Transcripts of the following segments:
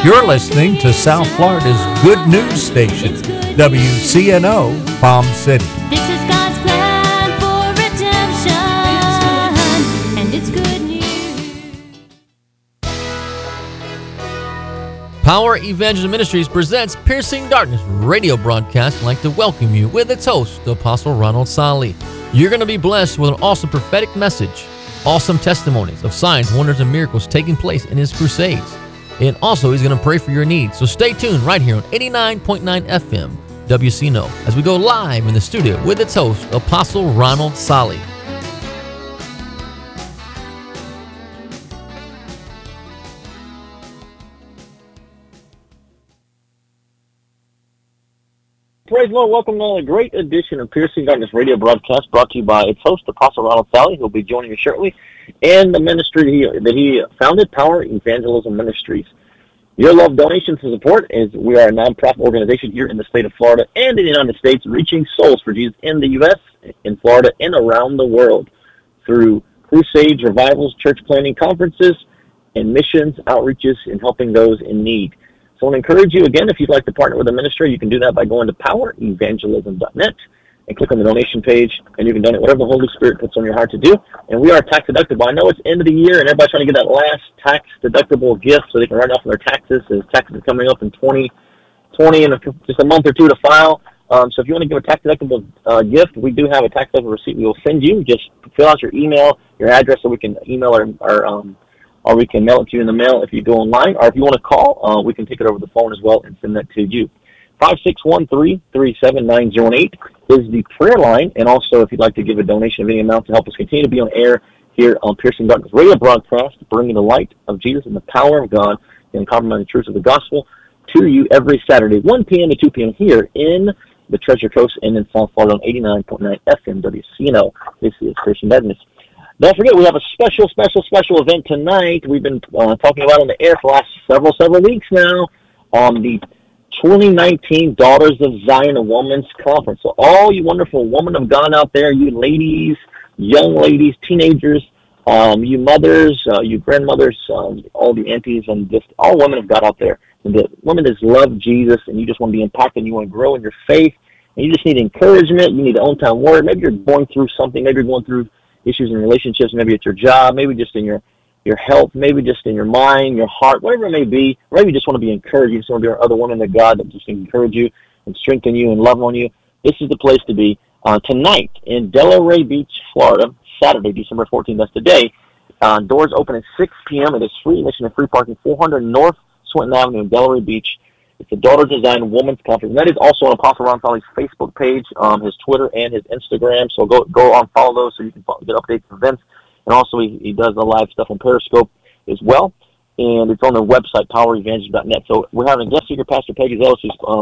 You're listening to South Florida's good news station, WCNO Palm City. This is God's plan for redemption, and it's good news. Power Evangelism Ministries presents Piercing Darkness radio broadcast. I'd like to welcome you with its host, Apostle Ronald Sali. You're going to be blessed with an awesome prophetic message, awesome testimonies of signs, wonders, and miracles taking place in his crusades. And also, he's going to pray for your needs. So stay tuned right here on 89.9 FM WCNO as we go live in the studio with its host, Apostle Ronald Sali. Praise the Lord. Welcome to a great edition of Piercing Darkness radio broadcast brought to you by its host, Apostle Ronald Sali, who will be joining us shortly, and the ministry that he founded, Power Evangelism Ministries. Your love, donations, and support is we are a nonprofit organization here in the state of Florida and in the United States, reaching souls for Jesus in the U.S., in Florida, and around the world through crusades, revivals, church planting conferences, and missions, outreaches, and helping those in need. So I want to encourage you, again, if you'd like to partner with a ministry, you can do that by going to powerevangelism.net and click on the donation page, and you can donate whatever the Holy Spirit puts on your heart to do. And we are tax deductible. I know it's end of the year, and everybody's trying to get that last tax deductible gift so they can write off on their taxes, as taxes are coming up in 2020 and just a month or two to file. So if you want to give a tax deductible gift, we do have a tax deductible receipt we will send you. Just fill out your email, your address, so we can email or we can mail it to you in the mail if you go online. Or if you want to call, we can take it over the phone as well and send that to you. 561-337-9018 is the prayer line. And also, if you'd like to give a donation of any amount to help us continue to be on air here on Piercing Darkness radio broadcast, bringing the light of Jesus and the power of God and compromising the truths of the gospel to you every Saturday, 1 p.m. to 2 p.m. here in the Treasure Coast and in South Florida on 89.9 FM WCNO. This is Piercing Darkness. Don't forget, we have a special event tonight. We've been talking about on the air for the last several weeks now on the 2019 Daughters of Zion Women's Conference. So all you wonderful women of God out there, you ladies, young ladies, teenagers, you mothers, you grandmothers, all the aunties, and just all women of God out there, and the women that love Jesus, and you just want to be impacted, you want to grow in your faith, and you just need encouragement, you need an on-time word. Maybe you're going through something, maybe you're going through issues in relationships, maybe at your job, maybe just in your health, maybe just in your mind, your heart, whatever it may be. Maybe you just want to be encouraged. You just want to be around other women of God that just encourage you and strengthen you and love on you. This is the place to be. Tonight in Delray Beach, Florida, Saturday, December 14th, that's today. Doors open at 6 p.m. It is free admission and free parking, 400 North Swinton Avenue in Delray Beach. It's the Daughters of Zion Women's Conference. And that is also on Apostle Ron Sali's Facebook page, his Twitter, and his Instagram. So go on, follow those so you can get updates and events. And also he does the live stuff on Periscope as well. And it's on the website, powerevangelism.net. So we're having a guest speaker, Pastor Peggy Zealous,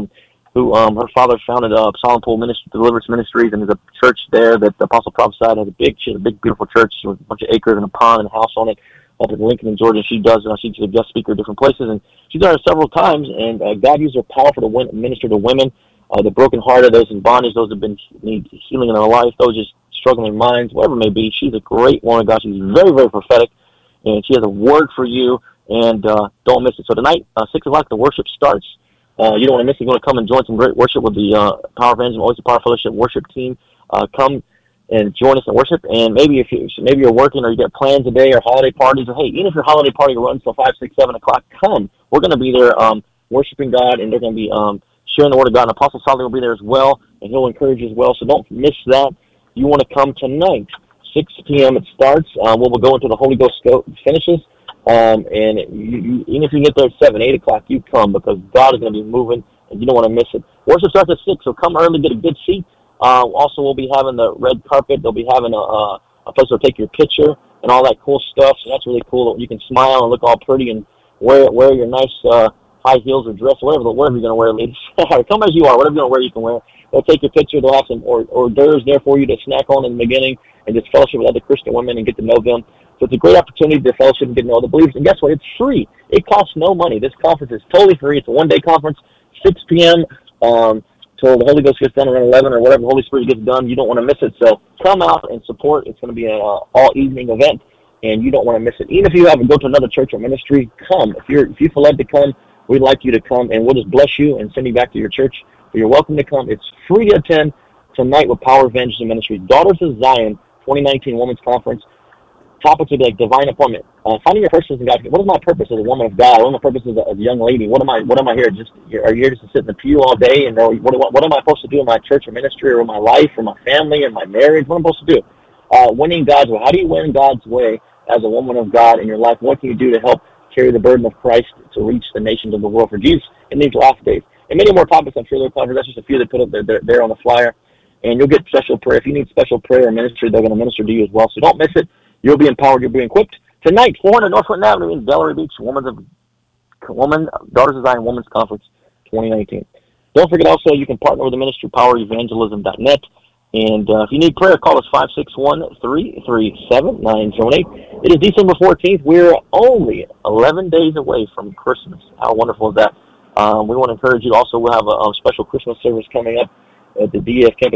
who her father founded Solid Pool Deliverance Ministries, and there's a church there that the Apostle prophesied has she has a big, beautiful church with a bunch of acres and a pond and a house on it up in Lincoln in Georgia. She's a guest speaker at different places, and she's done it several times, and God used her powerful to minister to women, the brokenhearted, those in bondage, those that need healing in their life, those just struggling in their minds, whatever it may be. She's a great woman of God. She's very, very prophetic, and she has a word for you, and don't miss it. So tonight, 6 o'clock, the worship starts. You don't want to miss it. You want to come and join some great worship with the Power Evangelism, always the Power Fellowship worship team. Come and join us in worship. And maybe you're working or you got plans today or holiday parties, or hey, even if your holiday party runs till 5, 6, 7 o'clock, come. We're going to be there worshiping God, and they're going to be sharing the Word of God. And Apostle Sali will be there as well, and he'll encourage you as well. So don't miss that. You want to come tonight, 6 p.m. it starts. We'll go into the Holy Ghost finishes. And even if you get there at 7, 8 o'clock, you come, because God is going to be moving, and you don't want to miss it. Worship starts at 6, so come early, get a good seat. Also, we'll be having the red carpet. They'll be having a place to take your picture and all that cool stuff. So that's really cool. You can smile and look all pretty and wear your nice high heels or dress, whatever you're going to wear, ladies. Come as you are. Whatever you're going to wear, you can wear. They'll take your picture. They'll have some hors d'oeuvres there for you to snack on in the beginning, and just fellowship with other Christian women and get to know them. So it's a great opportunity to fellowship and get to know other believers. And guess what? It's free. It costs no money. This conference is totally free. It's a one-day conference, 6 p.m. Till the Holy Ghost gets done around 11 or whatever the Holy Spirit gets done. You don't want to miss it. So come out and support. It's going to be an all-evening event, and you don't want to miss it. Even if you have to go to another church or ministry, come. If you feel led to come, we'd like you to come, and we'll just bless you and send you back to your church. But you're welcome to come. It's free to attend tonight with Power Evangelism Ministries. Daughters of Zion 2019 Women's Conference. Topics would be like divine appointment, finding your purpose in God. What is my purpose as a woman of God? What is my purpose as a young lady? What am I here? Are you here just to sit in the pew all day? And what am I supposed to do in my church or ministry or in my life or my family and my marriage? What am I supposed to do? Winning God's way. How do you win God's way as a woman of God in your life? What can you do to help carry the burden of Christ to reach the nations of the world for Jesus in these last days? And many more topics I'm sure they'll cover. That's just a few they put up there on the flyer. And you'll get special prayer. If you need special prayer or ministry, they're going to minister to you as well. So don't miss it. You'll be empowered. You'll be equipped. Tonight, 400 North Clinton Avenue in Delray Beach, Daughters of Zion Women's Conference 2019. Don't forget also you can partner with the ministry, powerevangelism.net. And if you need prayer, call us 561-337-908. It is December 14th. We're only 11 days away from Christmas. How wonderful is that? We want to encourage you. Also, we'll have a special Christmas service coming up at the DF campus,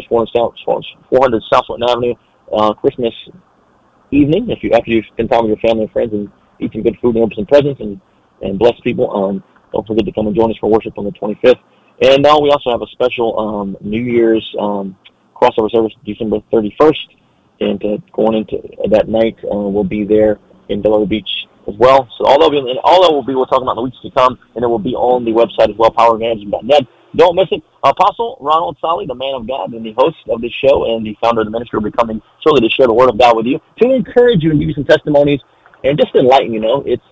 400 South Clinton Avenue, Christmas evening. After you spend time with your family and friends and eat some good food and open some presents and bless people, don't forget to come and join us for worship on the 25th. And we also have a special New Year's crossover service December 31st. And going into that night, we'll be there in Delray Beach as well. So all that will be we'll talk about in the weeks to come, and it will be on the website as well, powerevangelism.net. Don't miss it. Apostle Ronald Solly, the man of God and the host of this show and the founder of the ministry, will be coming shortly to share the word of God with you, to encourage you and give you some testimonies and just enlighten you.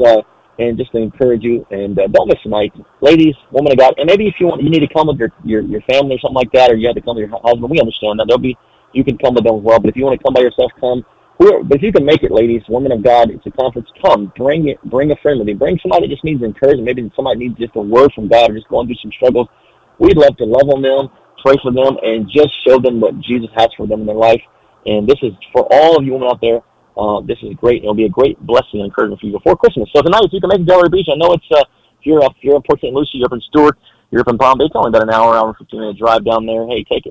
And just to encourage you. And don't miss tonight, ladies, woman of God. And maybe if you need to come with your family or something like that, or you have to come with your husband, we understand that. You can come with them as well. But if you want to come by yourself, come. But if you can make it, ladies, women of God, it's a conference. Come, bring a friend with you. Bring somebody that just needs encouragement. Maybe somebody needs just a word from God, or just going through some struggles. We'd love to love on them, pray for them, and just show them what Jesus has for them in their life. And this is for all of you women out there. This is great. It'll be a great blessing and encouragement for you before Christmas. So tonight, if you can make it Delray Beach, I know it's if you're in Port St. Lucie, you're up in Stewart, you're up in Palm Bay. It's only about an hour and 15-minute drive down there. Hey, take it.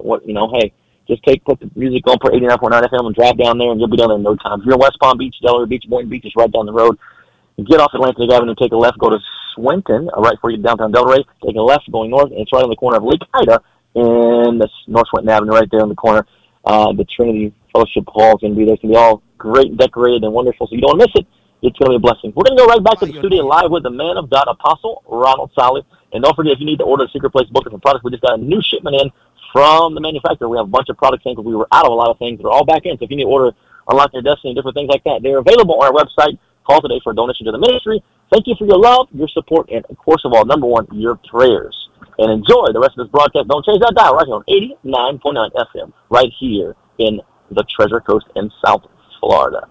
Just put the music on, put 89.9 FM, and drive down there, and you'll be down there in no time. If you're in West Palm Beach, Delray Beach, Boynton Beach is right down the road. You get off Atlantic Avenue, take a left, go to Swinton, right before you get downtown Delray. Take a left, going north, and it's right on the corner of Lake Ida and the North Swinton Avenue, right there in the corner. The Trinity Fellowship Hall is going to be there. It's going to be all great, decorated, and wonderful. So you don't miss it. It's going to be a blessing. We're going to go right back to the studio live with the man of God, Apostle Ronald Solly. And don't forget, if you need to order the Secret Place book and products, we just got a new shipment in from the manufacturer. We have a bunch of products in because we were out of a lot of things. They're all back in. So if you need to order Unlock Your Destiny, different things like that, they're available on our website. Call today for a donation to the ministry. Thank you for your love, your support, and, of course of all, number one, your prayers. And enjoy the rest of this broadcast. Don't change that dial right here on 89.9 FM, right here in the Treasure Coast in South Florida.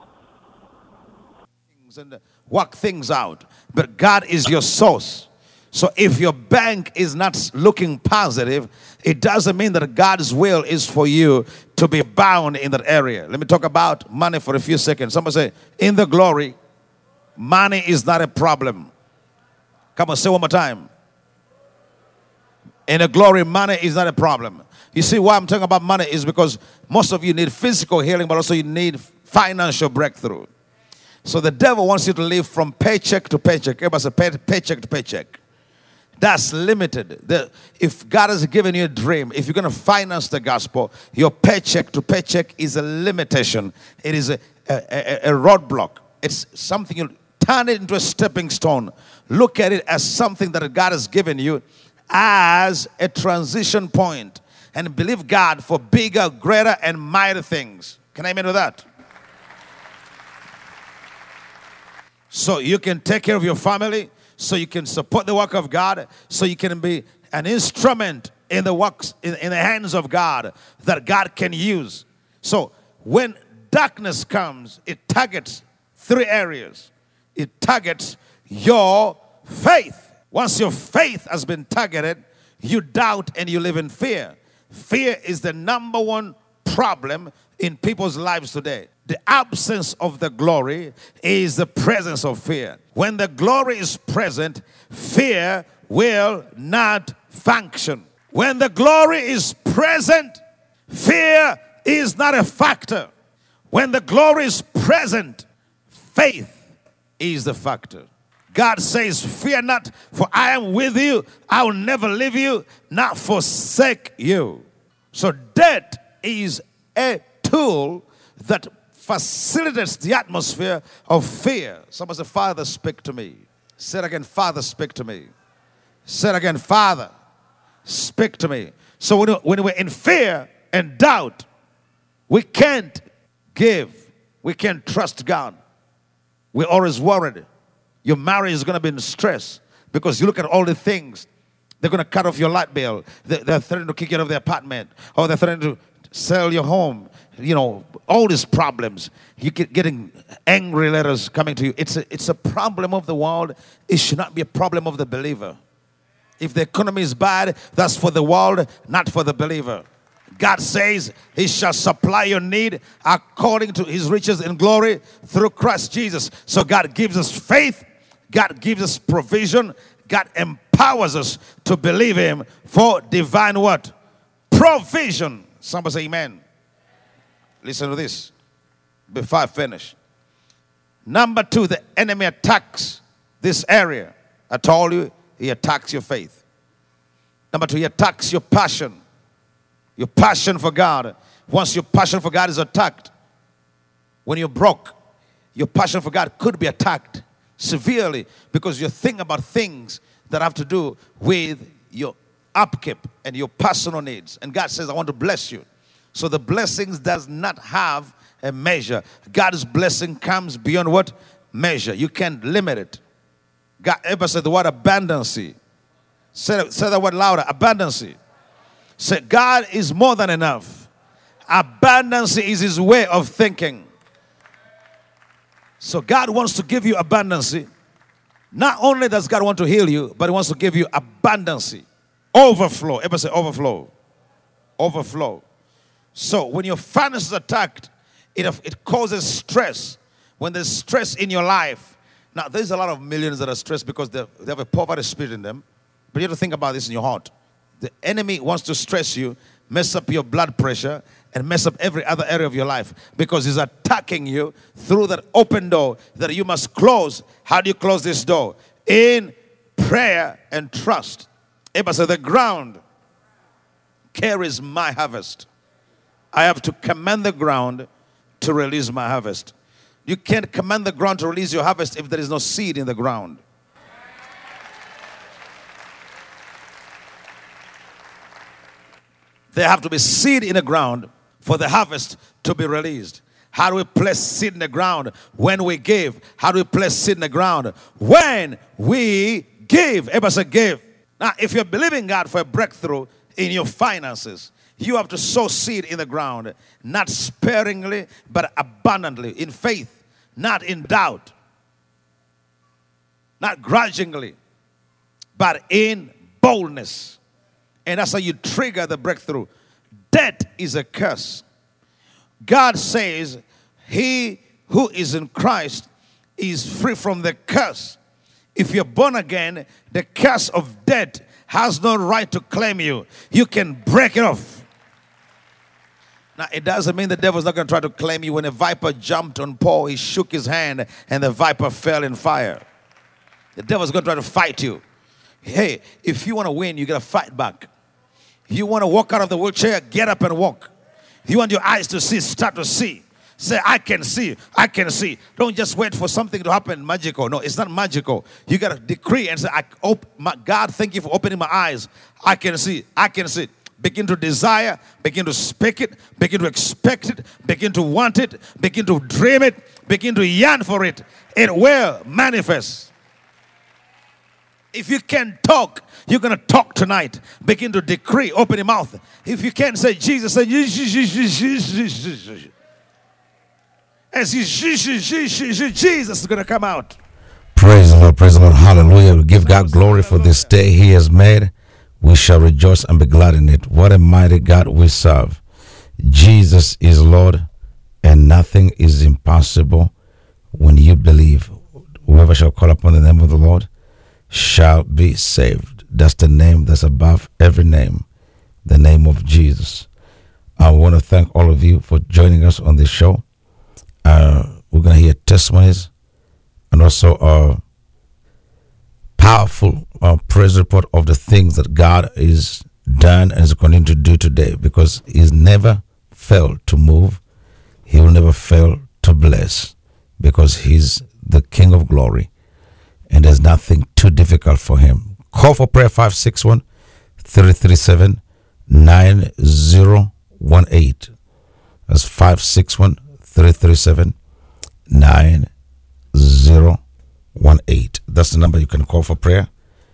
And work things out. But God is your source. So if your bank is not looking positive, it doesn't mean that God's will is for you to be bound in that area. Let me talk about money for a few seconds. Somebody say, in the glory, money is not a problem. Come on, say one more time. In the glory, money is not a problem. You see why I'm talking about money is because most of you need physical healing, but also you need financial breakthrough. So the devil wants you to live from paycheck to paycheck. Everybody say paycheck to paycheck. That's limited. If God has given you a dream, if you're going to finance the gospel, your paycheck to paycheck is a limitation. It is a roadblock. It's something you turn it into a stepping stone. Look at it as something that God has given you as a transition point, and believe God for bigger, greater, and mighty things. Can I amen to that? So you can take care of your family, so you can support the work of God, so you can be an instrument in the works, in the hands of God that God can use. So when darkness comes, it targets three areas. It targets your faith. Once your faith has been targeted, you doubt and you live in fear. Fear is the number one problem in people's lives today. The absence of the glory is the presence of fear. When the glory is present, fear will not function. When the glory is present, fear is not a factor. When the glory is present, faith is the factor. God says, fear not, for I am with you. I will never leave you, not forsake you. So debt is a tool that facilitates the atmosphere of fear. Someone say, Father, speak to me. Say it again, Father, speak to me. Say it again, Father, speak to me. So when we're in fear and doubt, we can't give. We can't trust God. We're always worried. Your marriage is going to be in stress because you look at all the things. They're going to cut off your light bill. They're threatening to kick you out of the apartment. Or they're threatening to sell your home. You know, all these problems. You get getting angry letters coming to you. It's a problem of the world. It should not be a problem of the believer. If the economy is bad, that's for the world, not for the believer. God says he shall supply your need according to his riches in glory through Christ Jesus. So God gives us faith. God gives us provision. God empowers us to believe him for divine what? Provision. Somebody say amen. Listen to this before I finish. Number 2, the enemy attacks this area. I told you, he attacks your faith. Number 2, he attacks your passion. Your passion for God. Once your passion for God is attacked, when you're broke, your passion for God could be attacked severely because you're thinking about things that have to do with your upkeep and your personal needs. And God says, I want to bless you. So the blessings does not have a measure. God's blessing comes beyond what? Measure. You can't limit it. God ever said the word abundancy. Say that word louder. Abundancy. Say God is more than enough. Abundancy is his way of thinking. So God wants to give you abundancy. Not only does God want to heal you, but he wants to give you abundancy. Overflow. Ever say overflow. Overflow. So when your finances are attacked, it causes stress. When there's stress in your life. Now there's a lot of millions that are stressed because they have a poverty spirit in them. But you have to think about this in your heart. The enemy wants to stress you, mess up your blood pressure, and mess up every other area of your life because he's attacking you through that open door that you must close. How do you close this door? In prayer and trust. Everybody say, the ground carries my harvest. I have to command the ground to release my harvest. You can't command the ground to release your harvest if there is no seed in the ground. There have to be seed in the ground for the harvest to be released. How do we place seed in the ground? When we give. How do we place seed in the ground? When we give. Everybody say give. Now, if you're believing God for a breakthrough in your finances, you have to sow seed in the ground. Not sparingly, but abundantly. In faith, not in doubt. Not grudgingly, but in boldness. And that's how you trigger the breakthrough. Debt is a curse. God says, he who is in Christ is free from the curse. If you're born again, the curse of debt has no right to claim you. You can break it off. Now, it doesn't mean the devil's not going to try to claim you. When a viper jumped on Paul, he shook his hand and the viper fell in fire. The devil's going to try to fight you. Hey, if you want to win, you got to fight back. You want to walk out of the wheelchair, get up and walk. You want your eyes to see, start to see. Say, I can see, I can see. Don't just wait for something to happen magical. No, it's not magical. You got to decree and say, God, thank you for opening my eyes. I can see, I can see. Begin to desire, begin to speak it, begin to expect it, begin to want it, begin to dream it, begin to yearn for it. It will manifest. If you can talk, you're going to talk tonight. Begin to decree. Open your mouth. If you can't say Jesus, say Jesus. As Jesus is going to come out. Praise the Lord, hallelujah. We give God glory for this day he has made. We shall rejoice and be glad in it. What a mighty God we serve. Jesus is Lord, and nothing is impossible when you believe. Whoever shall call upon the name of the Lord shall be saved. That's the name that's above every name, the name of Jesus. I want to thank all of you for joining us on this show. We're going to hear testimonies and also powerful praise report of the things that God is done and is going to do today, because He's never failed to move. He will never fail to bless, because He's the King of glory and there's nothing too difficult for Him. Call for prayer 561 337 9018. That's 561 337 9018. That's the number you can call for prayer.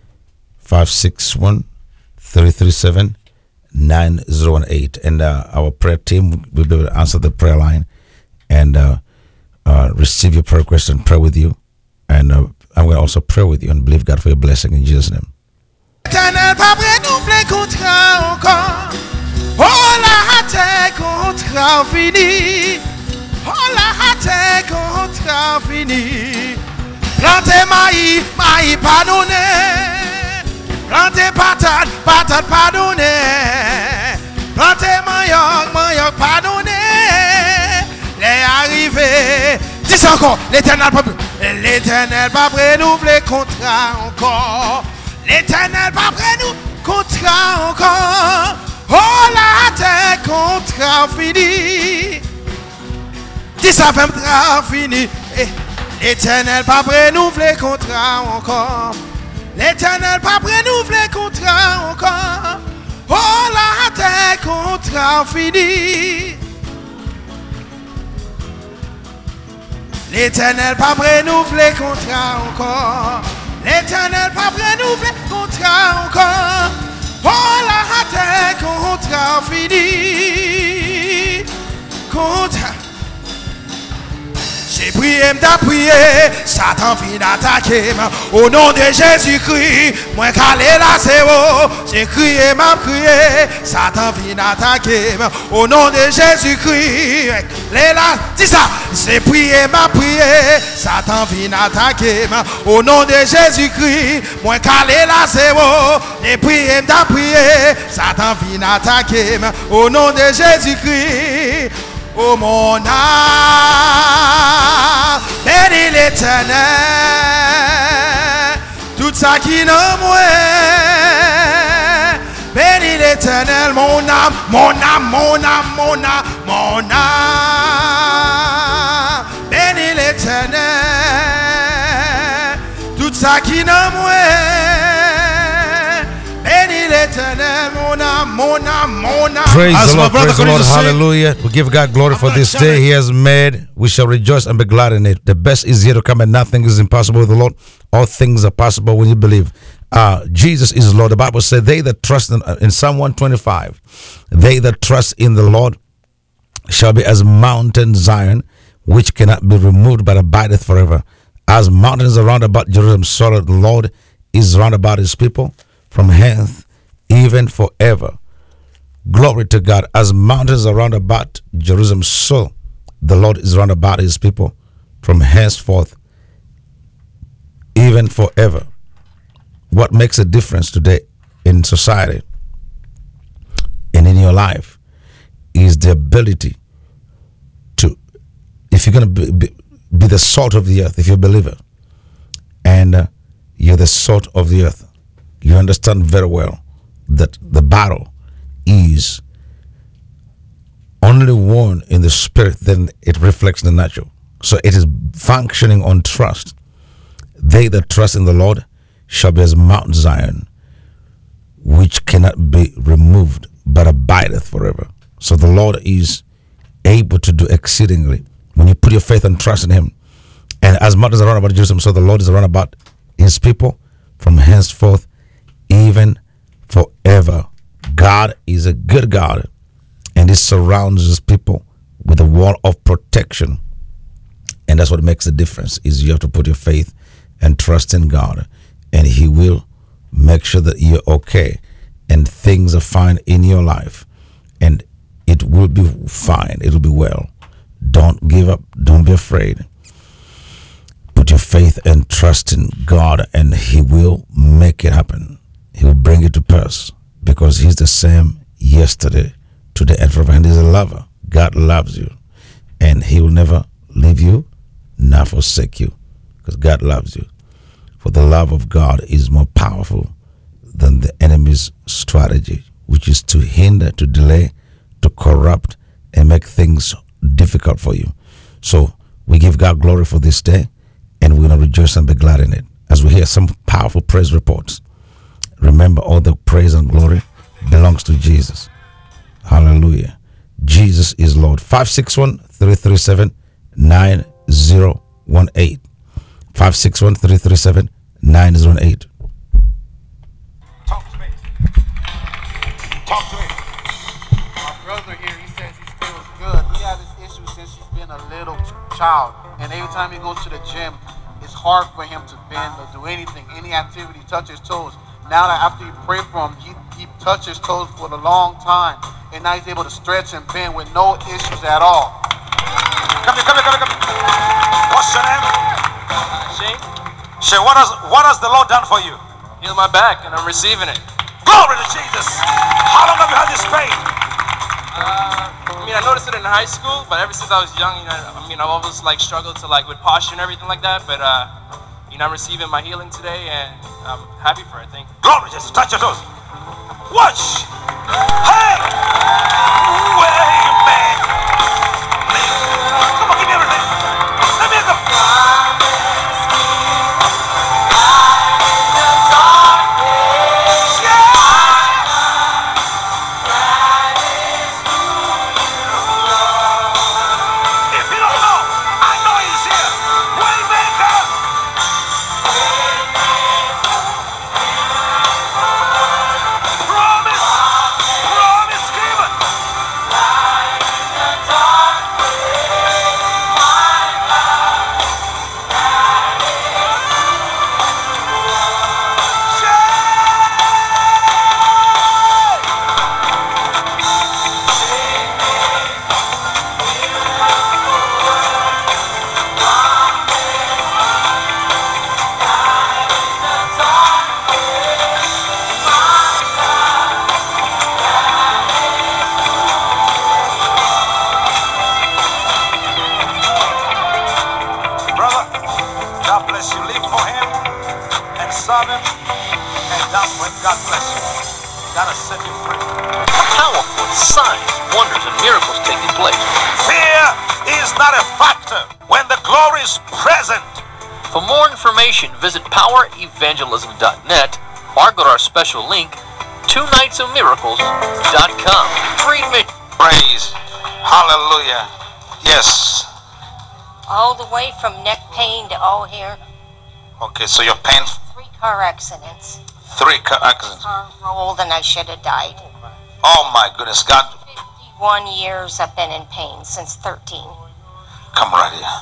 561 337 9018. And our prayer team will be able to answer the prayer line and receive your prayer request and pray with you. And I'm going to also pray with you and believe God for your blessing in Jesus' name. Éternel, pas renouveler contrat encore. Oh la terre contrat fini. Oh la terre contrat fini. Plantez maïs, maïs pas donné. Plantez patate, patate pas donné. Plantez manioc, manioc pas donné. Les arrivés. Dis encore, l'éternel pas renouveler contrat encore. L'éternel pas près nous, contrat encore. Oh la terre, contrat fini. Dis ça fait contrat fini. L'éternel pas près nous, les contrat encore. L'éternel pas près nous, les contrat encore. Oh la terre, contrat fini. L'éternel pas près nous, les contrat encore. L'éternel pas renouvelé contrat encore. Oh la terre contrat fini. Contrat. J'ai prié, m'ta prié, Satan fin d'attaquer. Au nom de Jésus-Christ, moi calé la zéro. J'ai crié, m'a crié, Satan fin d'attaquer. Au nom de Jésus-Christ, les là, dis ça. J'ai prié, m'a prié, Satan fin d'attaquer. Au nom de Jésus-Christ, moi calé la zéro. J'ai prié, m'ta prié, Satan fin d'attaquer. Au nom de Jésus-Christ. Oh mon âme, bénis l'Éternel, tout ça qui n'a moi, bénis l'Éternel, mon âme, mon âme, mon âme, mon âme, mon âme, bénis l'Éternel, tout ça qui n'a moi, bénis l'Éternel, mon âme, mon âme, mon âme. Praise As the my Lord, brother praise the Lord, Corinthians say, hallelujah. We give God glory for this day He has made. We shall rejoice and be glad in it. The best is yet to come, and nothing is impossible with the Lord. All things are possible when you believe. Jesus is Lord. The Bible said, they that trust in Psalm 125, they that trust in the Lord shall be as Mountain Zion, which cannot be removed but abideth forever. As mountains are round about Jerusalem, so the Lord is round about His people from hence even forever. Glory to God. As mountains are round about Jerusalem, so the Lord is round about His people from henceforth even forever. What makes a difference today in society and in your life is the ability to, if you're going to be the salt of the earth, if you're a believer and you're the salt of the earth, you understand very well that the battle is only won in the spirit, then it reflects the natural. So it is functioning on trust. They that trust in the Lord shall be as Mount Zion, which cannot be removed, but abideth forever. So the Lord is able to do exceedingly when you put your faith and trust in Him. And as mountains are round about Jerusalem, so the Lord is round about His people from henceforth even forever. God is a good God, and He surrounds His people with a wall of protection. And that's what makes the difference, is you have to put your faith and trust in God, and He will make sure that you're okay and things are fine in your life, and it will be fine. It'll be well. Don't give up. Don't be afraid. Put your faith and trust in God, and He will make it happen. He will bring it to pass, because He's the same yesterday, today, and forever. And He's a lover. God loves you, and He will never leave you, nor forsake you, because God loves you. For the love of God is more powerful than the enemy's strategy, which is to hinder, to delay, to corrupt, and make things difficult for you. So we give God glory for this day, and we're going to rejoice and be glad in it. As we hear some powerful praise reports, remember all the praise and glory belongs to Jesus. Hallelujah. Jesus is Lord. 561-337-9018. 561-337-9018. Talk to me. Talk to me. My brother here, he says he feels good. He had this issue since he's been a little child. And every time he goes to the gym, it's hard for him to bend or do anything, any activity, touch his toes. Now that after you pray for him, he touched his toes for a long time. And now he's able to stretch and bend with no issues at all. Come here. What's your name? Shane, Shay, what has the Lord done for you? heal my back, and I'm receiving it. Glory to Jesus. How long have you had this pain? I noticed it in high school, but ever since I was young, I've always struggled to with posture and everything like that. But I'm receiving my healing today, and I'm happy for it. Thank you. Glory to Jesus. Touch your toes. Watch. Hey. Way man. Come on, give me everything. Let me go. Serve him, and that's when God bless you. That'll set you free. Powerful signs, wonders, and miracles taking place. Fear is not a factor when the glory is present. For more information, visit powerevangelism.net or go to our special link, twonightsofmiracles.com. Free admission. Praise. Hallelujah. Yes. All the way from neck pain to all here. Okay, so your pain. 3 car accidents. 3 car accidents. Car rolled and I should have died. Oh my goodness, God. 51 years I've been in pain, since 13. Come right here.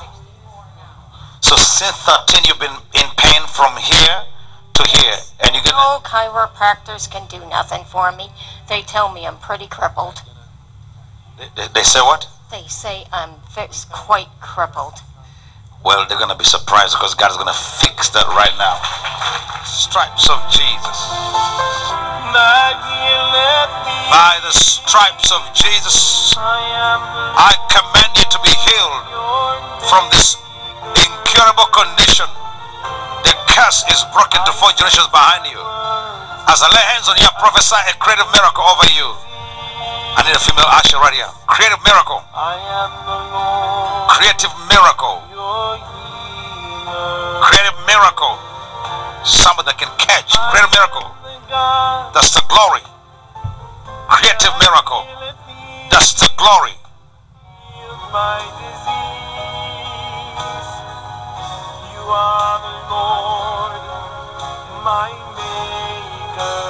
So since 13 you've been in pain from here to here, and you get. No chiropractors can do nothing for me. They tell me I'm pretty crippled. They say what? They say I'm quite crippled. Well, they're going to be surprised because God is going to fix that right now. Stripes of Jesus. By the stripes of Jesus, I command you to be healed from this incurable condition. The curse is broken to 4 generations behind you. As I lay hands on you, I prophesy a creative miracle over you. I need a female usher right here. Creative miracle. Creative miracle. Creative miracle. Somebody that can catch. Creative miracle. That's the glory. Creative miracle. That's the glory. You are the Lord, my maker.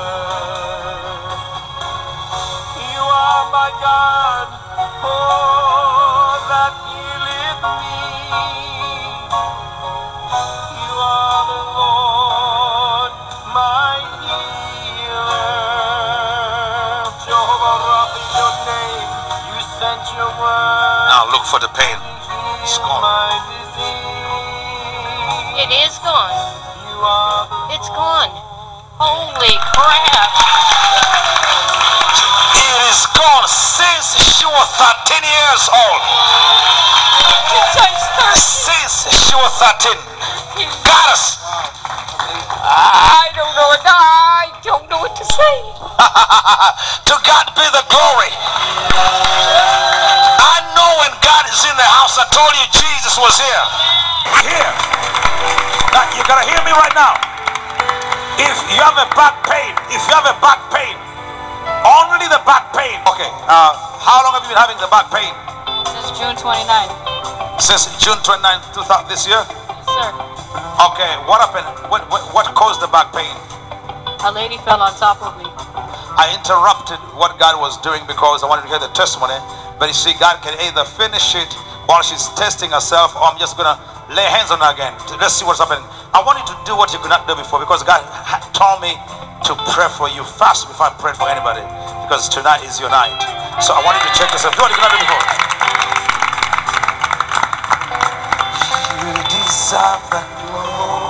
You are my God, oh, that healeth me. You are the Lord, my healer. Jehovah Rapha, your name, you sent your word. Now look for the pain. It's gone. It is gone. It's gone. Holy crap. It is gone since she was 13 years old. Since I started. Since she was 13. Got us. To God be the glory. I know when God is in the house. I told you Jesus was here. Here. Now you gotta hear me right now. If you have a back pain, only the back pain. Okay. How long have you been having the back pain? Since June 29th. Since June 29th, this year? Yes, sir. Okay. What happened? What caused the back pain? A lady fell on top of me. I interrupted what God was doing because I wanted to hear the testimony. But you see, God can either finish it while she's testing herself, or I'm just going to lay hands on her again. Let's see what's happening. I want you to do what you could not do before, because God told me to pray for you fast before I prayed for anybody, because tonight is your night. So I want you to check yourself. Do what you could not do before. You deserve the glory.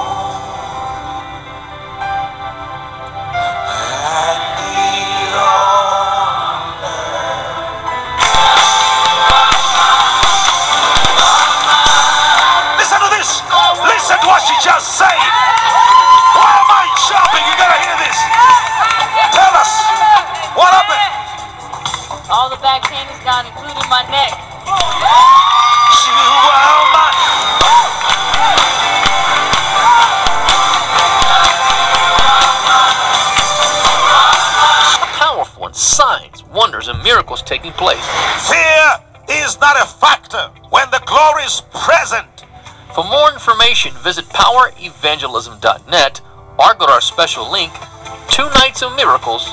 Listen to what she just said. Why am I jumping? You gotta hear this. Tell us, what happened? All the back pain is gone, including my neck. You are my... Powerful and signs, wonders, and miracles taking place. Fear is not a factor when the glory is present. For more information, visit powerevangelism.net or go to our special link, 2 Nights of Miracles.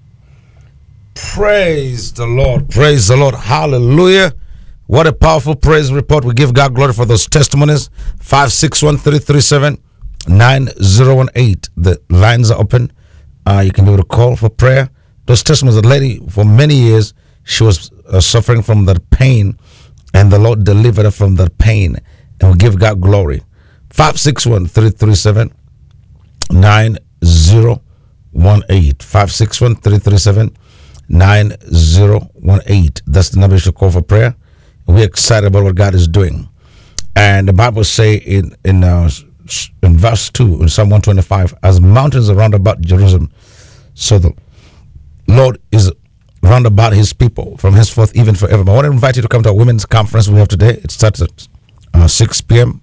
Praise the Lord. Praise the Lord. Hallelujah. What a powerful praise report. We give God glory for those testimonies. 561-337-9018. The lines are open. You can be able to call for prayer. Those testimonies, the lady, for many years, she was suffering from that pain, and the Lord delivered her from that pain. And we give God glory. 561-337-9018. 561-337-9018. That's the number you should call for prayer. We're excited about what God is doing. And the Bible say in verse 2, in Psalm 125, as mountains are round about Jerusalem, so the Lord is round about his people from henceforth even forever. I want to invite you to come to our women's conference we have today. It starts at 6 p.m.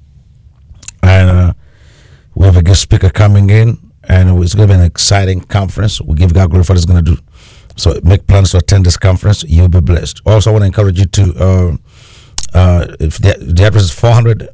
and we have a guest speaker coming in, and it's going to be an exciting conference. We give God glory for what it's going to do. So make plans to attend this conference. You'll be blessed. Also, I want to encourage you to, if the address is 400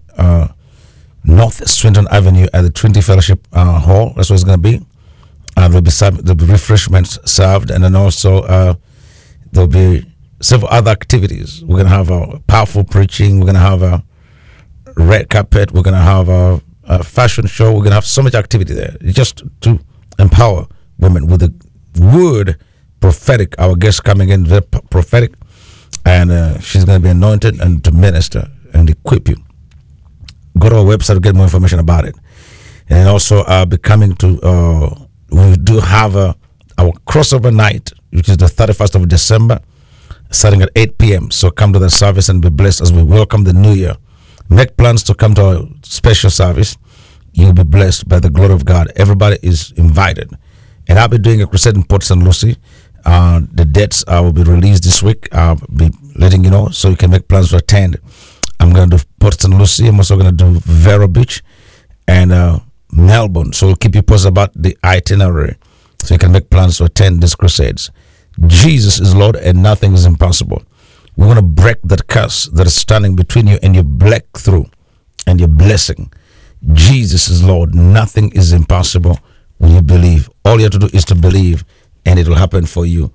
North Swinton Avenue at the Trinity Fellowship Hall. That's what it's going to be. There'll be refreshments served, and then also there'll be several other activities. We're going to have a powerful preaching. We're going to have a red carpet. We're going to have a fashion show. We're going to have so much activity there, just to empower women with the word prophetic. Our guest coming in, very prophetic, and she's going to be anointed and to minister and equip you. Go to our website to get more information about it. And also, I'll be coming to, we do have our crossover night, which is the 31st of December, starting at 8 p.m. So come to the service and be blessed as we welcome the new year. Make plans to come to our special service. You'll be blessed by the glory of God. Everybody is invited. And I'll be doing a crusade in Port St. Lucie. The dates will be released this week. I'll be letting you know so you can make plans to attend. I'm going to do Port St. Lucie. I'm also going to do Vero Beach and Melbourne. So we'll keep you posted about the itinerary so you can make plans to attend these crusades. Jesus is Lord and nothing is impossible. We want to break that curse that is standing between you and your breakthrough and your blessing. Jesus is Lord. Nothing is impossible when you believe. All you have to do is to believe, and it will happen for you.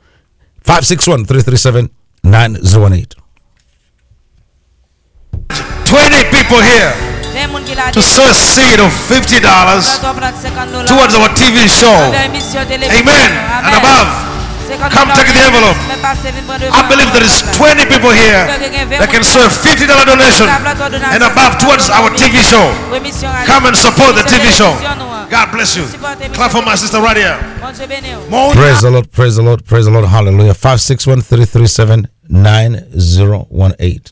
561-337-9018. 20 people here to sow a seed of $50 towards our TV show. Amen. And above. Come take the envelope. I believe there is 20 people here that can sow a $50 donation and above towards our TV show. Come and support the TV show. God bless you. Clap for my sister right here. Praise the Lord, praise the Lord, praise the Lord. Hallelujah. 561-337-9018.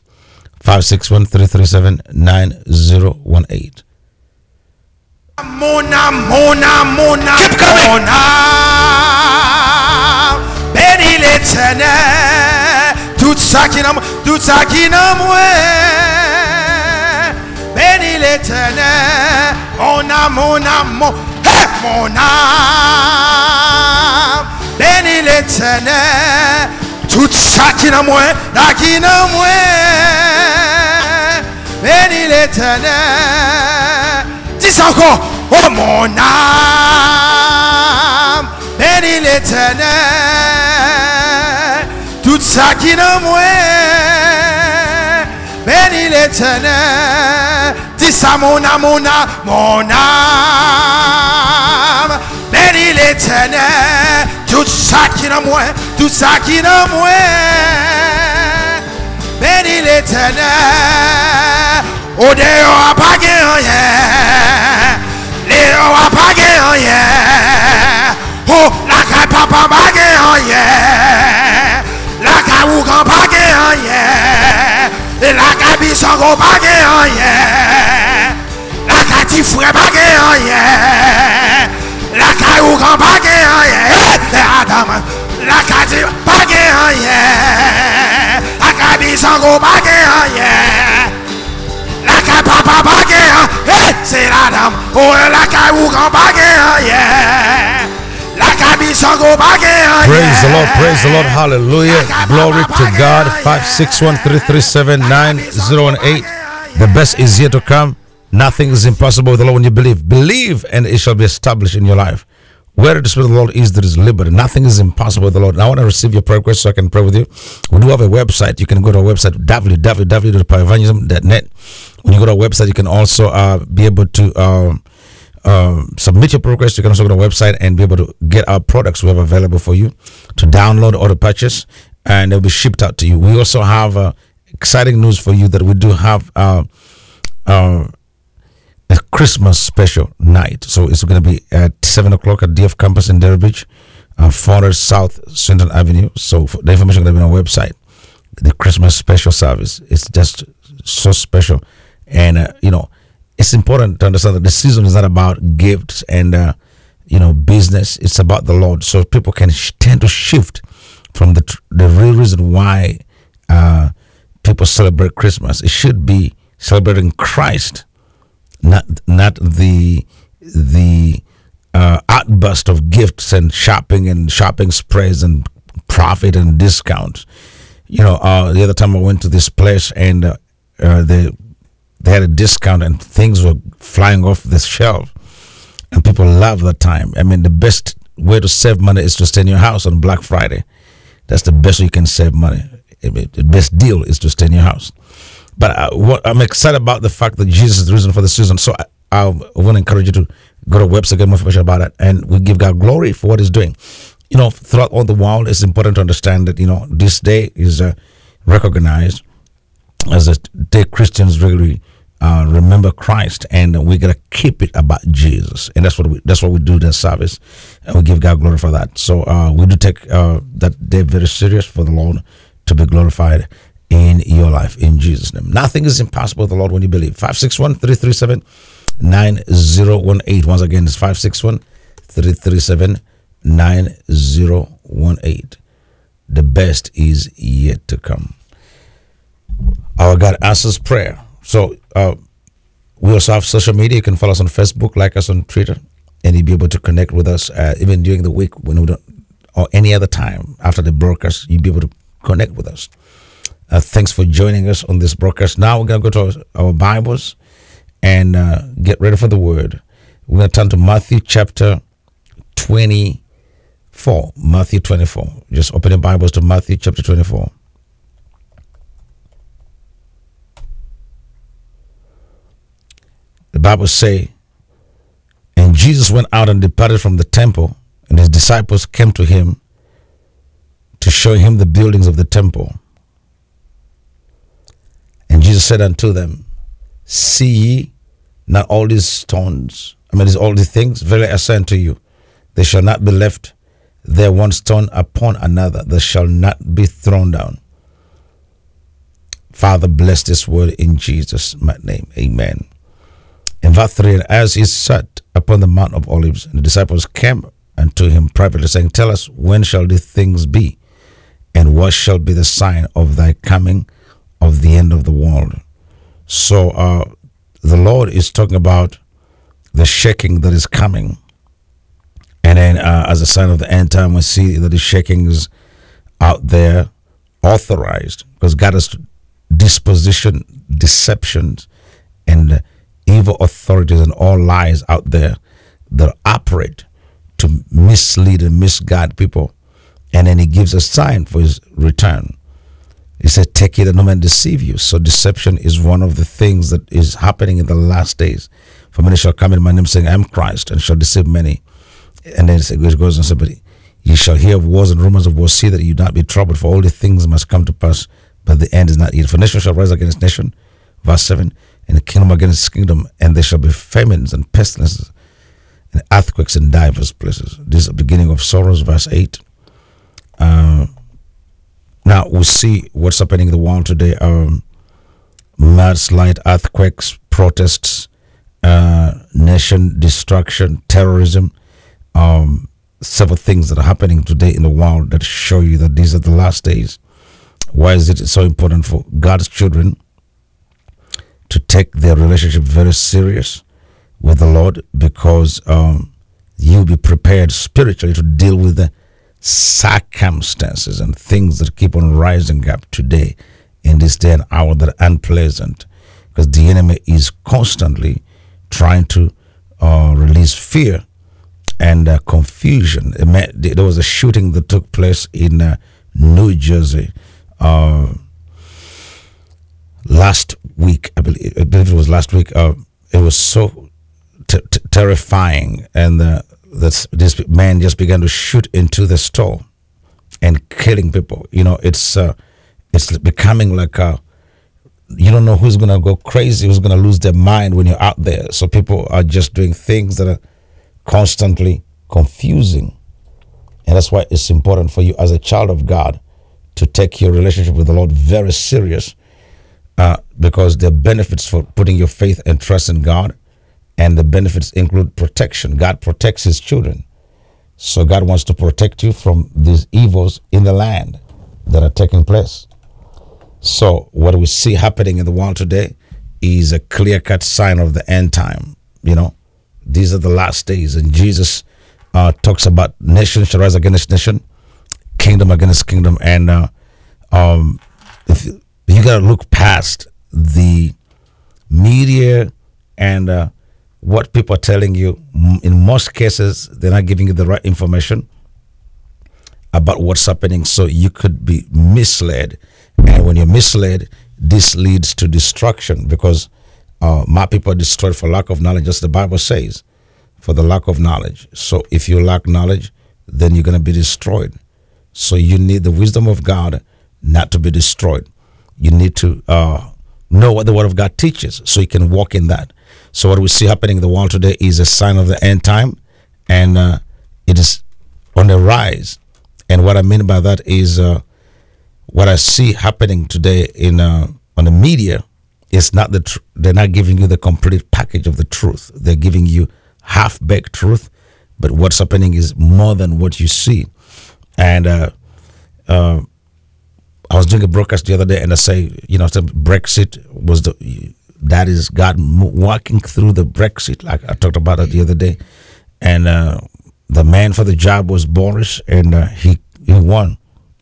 561-337-9018. Mona, Mona, Mona. Keep coming. Mona. tout ça qui n'a moi. Bénis l'Éternel, mon âme, hey, mon âme. Bénis l'Éternel, tout ça qui n'a moi, là qui n'a moi. Bénis l'Éternel. Dis ça encore, oh mon âme. Bénis l'Éternel, tout ça qui n'a moi. Bénis l'Éternel. Dis ça mon âme, mon âme. Bénis l'Éternel, tout ça qui n'a moi, tout ça qui n'a moi. Bénis l'Éternel. Oh dehors a pas rien. Léo a pas rien. Oh la caille papa pas rien. La caille ou grand pas rien. La caille bisongo pas rien. La caille petit frère pas rien. La caille ou grand pas rien. Adam. La caille pas rien. La caille bisongo pas rien. La caille papa pas rien. C'est la dame. Oh la caille ou grand pas rien. Praise the Lord, praise the Lord, hallelujah. Glory to God. 561-337-9018. The best is yet to come. Nothing is impossible with the Lord when you believe. Believe and it shall be established in your life. Where the Spirit of the Lord is, there is liberty. Nothing is impossible with the Lord. And I want to receive your prayer request so I can pray with you. We do have a website. You can go to our website, www.powerevangelism.net. When you go to our website, you can also be able to submit your prayer request. You can also go to our website and be able to get our products we have available for you to download or to purchase, and they'll be shipped out to you. We also have exciting news for you that we do have a Christmas special night. So it's going to be at 7 o'clock at DF Campus in Derry Beach, 400 South Swinton Avenue. So the information is going to be on our website. The Christmas special service. It's just so special. And, it's important to understand that the season is not about gifts and, business. It's about the Lord. So people can tend to shift from the real reason why people celebrate Christmas. It should be celebrating Christ, not the outburst of gifts and shopping spreads and profit and discounts. The other time I went to this place and they had a discount and things were flying off the shelf, and people love that time. I mean, the best way to save money is to stay in your house on Black Friday. That's the best way you can save money. The best deal is to stay in your house. But I'm excited about the fact that Jesus is the reason for the season. So I want to encourage you to go to our website, get more information about it, and we give God glory for what He's doing. Throughout all the world, it's important to understand that this day is recognized as a day Christians really remember Christ, and we gotta keep it about Jesus, and that's what we do this service, and we give God glory for that. So we do take that day very serious for the Lord to be glorified in your life in Jesus' name. Nothing is impossible with the Lord when you believe. 561-337-9018. Once again, it's 561-337-9018. The best is yet to come. Our God answers prayer. So we also have social media. You can follow us on Facebook, like us on Twitter, and you'll be able to connect with us even during the week when we don't, or any other time after the broadcast. You'll be able to connect with us. Thanks for joining us on this broadcast. Now we're going to go to our Bibles and get ready for the word. We're going to turn to Matthew chapter 24. Matthew 24. Just open your Bibles to Matthew chapter 24. The Bible say, and Jesus went out and departed from the temple, and his disciples came to him to show him the buildings of the temple. And Jesus said unto them, see ye not all these stones? All these things, verily I say unto you, they shall not be left there one stone upon another, that shall not be thrown down. Father, bless this word in Jesus' mighty name. Amen. In verse 3, and as he sat upon the Mount of Olives, and the disciples came unto him privately, saying, tell us, when shall these things be? And what shall be the sign of thy coming of the end of the world? So the Lord is talking about the shaking that is coming. And then as a sign of the end time, we see that the shaking is out there authorized because God has disposition, deceptions, and evil authorities and all lies out there that operate to mislead and misguide people. And then he gives a sign for his return. He said, take it that no man deceive you. So deception is one of the things that is happening in the last days. For many shall come in my name saying, I am Christ, and shall deceive many. And then it goes on, but you shall hear of wars and rumors of wars. See that you not be troubled, for all the things must come to pass, but the end is not yet. For nation shall rise against nation, verse 7, and the kingdom against kingdom, and there shall be famines and pestilences and earthquakes in divers places. This is the beginning of sorrows, verse 8. Now we see what's happening in the world today. Mudslide, earthquakes, protests, nation destruction, terrorism, several things that are happening today in the world that show you that these are the last days. Why is it so important for God's children to take their relationship very serious with the Lord? Because you'll be prepared spiritually to deal with the circumstances and things that keep on rising up today in this day and hour that are unpleasant, because the enemy is constantly trying to release fear and confusion. There was a shooting that took place in New Jersey last week. I believe it was last week. It was so terrifying, and this man just began to shoot into the store and killing people. You know, it's becoming like you don't know who's gonna go crazy, who's gonna lose their mind when you're out there. So people are just doing things that are constantly confusing, and that's why it's important for you as a child of God to take your relationship with the Lord very serious, because there are benefits for putting your faith and trust in God. And the benefits include protection. God protects his children. So God wants to protect you from these evils in the land that are taking place. So what we see happening in the world today is a clear-cut sign of the end time. You know, these are the last days. And Jesus talks about nation shall rise against nation, kingdom against kingdom. And if you got to look past the media and what people are telling you. In most cases, they're not giving you the right information about what's happening, so you could be misled. And when you're misled, this leads to destruction, because my people are destroyed for lack of knowledge, as the Bible says, for the lack of knowledge. So if you lack knowledge, then you're going to be destroyed. So you need the wisdom of God not to be destroyed. You need to know what the Word of God teaches so you can walk in that. So what we see happening in the world today is a sign of the end time, and it is on the rise. And what I mean by that is what I see happening today in on the media is not they're not giving you the complete package of the truth. They're giving you half-baked truth, but what's happening is more than what you see. And I was doing a broadcast the other day, and I say, you know, Brexit was that is God walking through the Brexit, like I talked about it the other day. And the man for the job was Boris, and he won.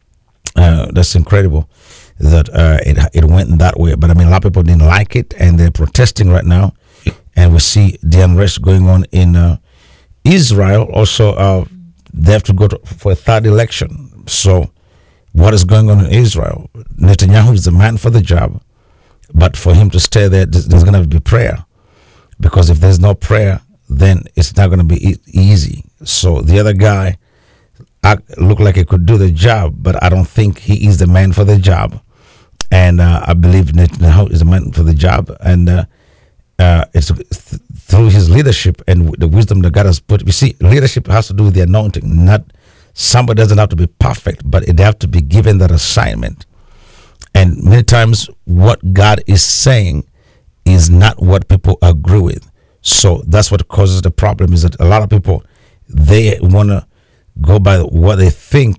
That's incredible that it went that way. But I mean, a lot of people didn't like it, and they're protesting right now. And we see the unrest going on in Israel. Also, they have to go for a third election. So what is going on in Israel? Netanyahu is the man for the job. But for him to stay there, there's going to be prayer. Because if there's no prayer, then it's not going to be easy. So the other guy looked like he could do the job, but I don't think he is the man for the job. And I believe Netanyahu is the man for the job. And it's through his leadership and the wisdom that God has put. You see, leadership has to do with the anointing. Not somebody doesn't have to be perfect, but they have to be given that assignment. And many times what God is saying is not what people agree with. So that's what causes the problem, is that a lot of people, they want to go by what they think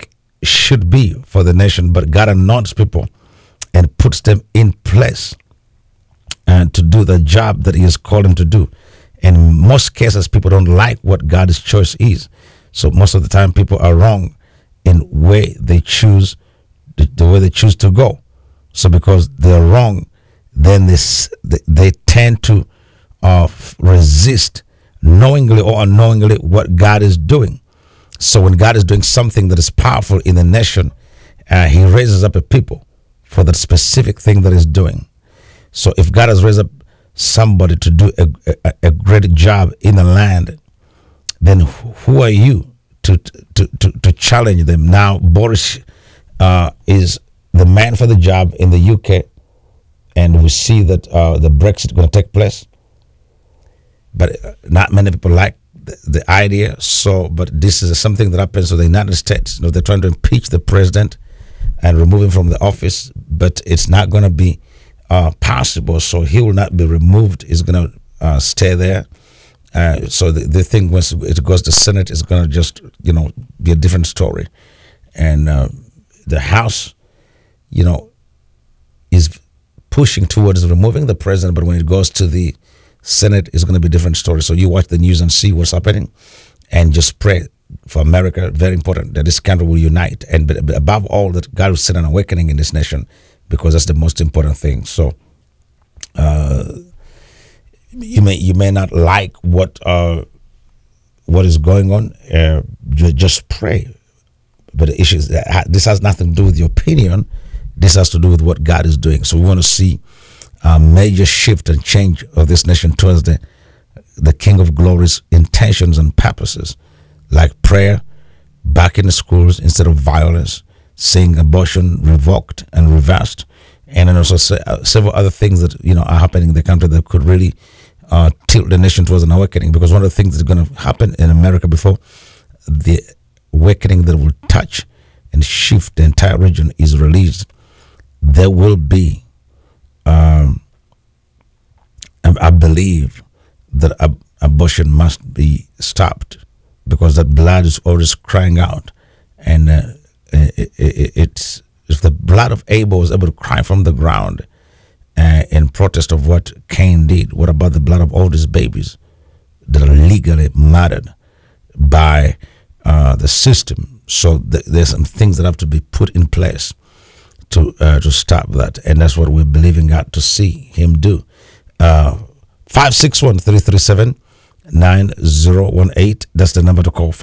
should be for the nation, but God anoints people and puts them in place to do the job that He has called them to do. And in most cases, people don't like what God's choice is. So most of the time, people are wrong in way they choose, the way they choose to go. So because they're wrong, then they tend to resist knowingly or unknowingly what God is doing. So when God is doing something that is powerful in the nation, He raises up a people for that specific thing that He's doing. So if God has raised up somebody to do a great job in the land, then who are you to challenge them? Now Boris is the man for the job in the UK, and we see that the Brexit is going to take place, but not many people like the idea. So, but this is something that happens to the United States. You know, they're trying to impeach the president and remove him from the office, but it's not going to be possible. So he will not be removed. He's going to stay there. So the thing, once it goes to Senate, is going to just, be a different story. And the House, is pushing towards removing the president, but when it goes to the Senate, it's going to be a different story. So you watch the news and see what's happening, and just pray for America. Very important that this country will unite, and but above all, that God will send an awakening in this nation, because that's the most important thing. So you may not like what is going on. Just pray. But the issue is that this has nothing to do with your opinion. This has to do with what God is doing. So we want to see a major shift and change of this nation towards the King of Glory's intentions and purposes, like prayer, back in the schools instead of violence, seeing abortion revoked and reversed, and then also several other things that are happening in the country that could really tilt the nation towards an awakening. Because one of the things that's going to happen in America before the awakening that will touch and shift the entire region is released, there will be, I believe that abortion must be stopped, because that blood is always crying out, and it's, if the blood of Abel was able to cry from the ground in protest of what Cain did, what about the blood of all these babies that are legally murdered by the system? So there's some things that have to be put in place to stop that, and that's what we're believing God to see Him do. 561-337-9018. That's the number to call.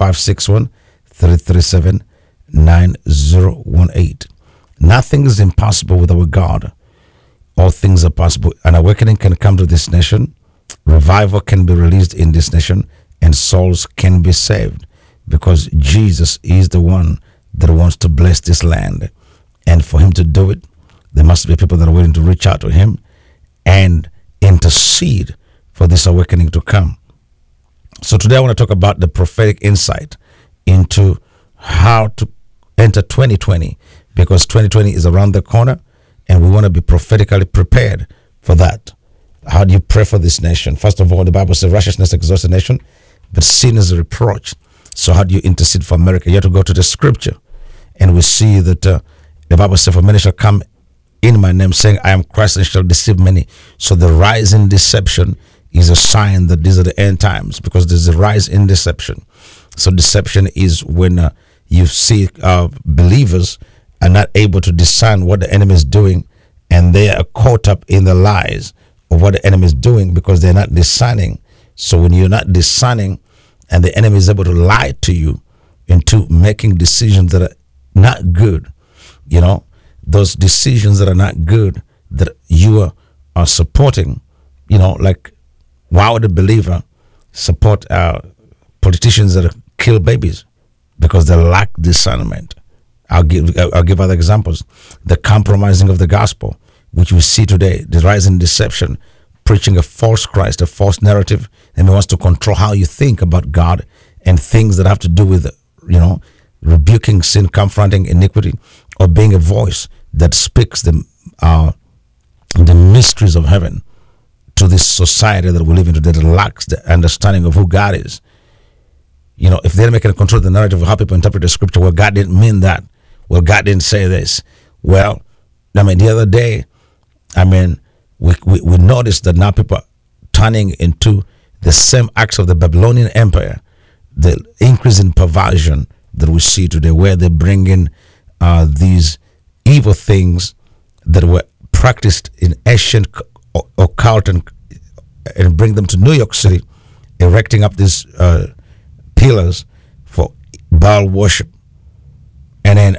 561-337-9018. Nothing is impossible with our God. All things are possible. An awakening can come to this nation. Revival can be released in this nation, and souls can be saved, because Jesus is the one that wants to bless this land. And for Him to do it, there must be people that are willing to reach out to Him and intercede for this awakening to come. So today I want to talk about the prophetic insight into how to enter 2020, because 2020 is around the corner, and we want to be prophetically prepared for that. How do you pray for this nation? First of all, the Bible says righteousness exalts a nation, but sin is a reproach. So how do you intercede for America? You have to go to the scripture, and we see that the Bible says, for many shall come in my name, saying, I am Christ, and shall deceive many. So the rise in deception is a sign that these are the end times, because there's a rise in deception. So deception is when you see believers are not able to discern what the enemy is doing, and they are caught up in the lies of what the enemy is doing, because they're not discerning. So when you're not discerning, and the enemy is able to lie to you into making decisions that are not good, those decisions that are not good, that you are supporting, like, why would a believer support politicians that kill babies? Because they lack discernment. I'll give other examples. The compromising of the gospel, which we see today, the rise in deception, preaching a false Christ, a false narrative, and he wants to control how you think about God, and things that have to do with, rebuking sin, confronting iniquity, or being a voice that speaks the mysteries of heaven to this society that we live in today that lacks the understanding of who God is. If the enemy can control the narrative of how people interpret the scripture, well, God didn't mean that. well, God didn't say this. Well, I mean, the other day, I mean, we noticed that now people are turning into the same acts of the Babylonian Empire, the increase in perversion that we see today, where they bring in these evil things that were practiced in ancient occult and bring them to New York City, erecting up these pillars for Baal worship. And then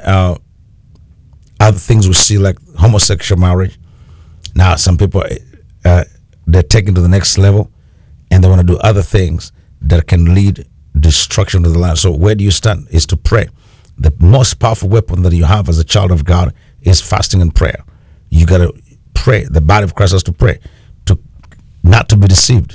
other things we see like homosexual marriage. Now some people, they're taken to the next level and they want to do other things that can lead destruction to the land. So where do you stand? Is to pray. The most powerful weapon that you have as a child of God is fasting and prayer. You got to pray. The body of Christ has to pray to not to be deceived.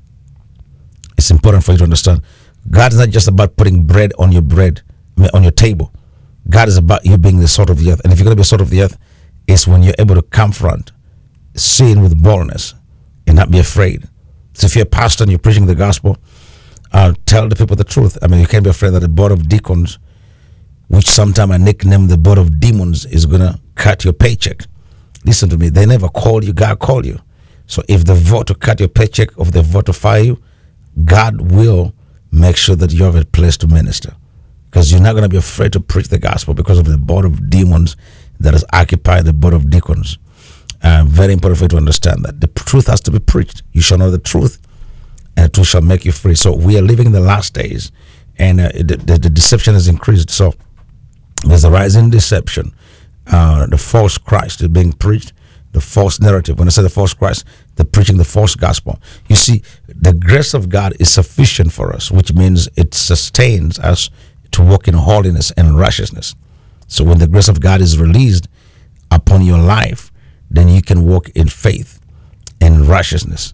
It's important for you to understand. God is not just about putting bread on your table. God is about you being the salt of the earth. And if you're going to be salt of the earth, it's when you're able to confront sin with boldness and not be afraid. So if you're a pastor and you're preaching the gospel, tell the people the truth. I mean, you can't be afraid that the board of deacons, which sometimes I nickname the board of demons, is going to cut your paycheck. Listen to me. They never called you. God called you. So if they vote to cut your paycheck or if they vote to fire you, God will make sure that you have a place to minister. Because you're not going to be afraid to preach the gospel because of the board of demons that has occupied the board of deacons. Very important for you to understand that. The truth has to be preached. You shall know the truth, and the truth shall make you free. So we are living in the last days, and the deception has increased. So there's a rise in deception. The false Christ is being preached, the false narrative. When I say the false Christ, they're preaching the false gospel. You see, the grace of God is sufficient for us, which means it sustains us to walk in holiness and righteousness. So when the grace of God is released upon your life, then you can walk in faith and righteousness.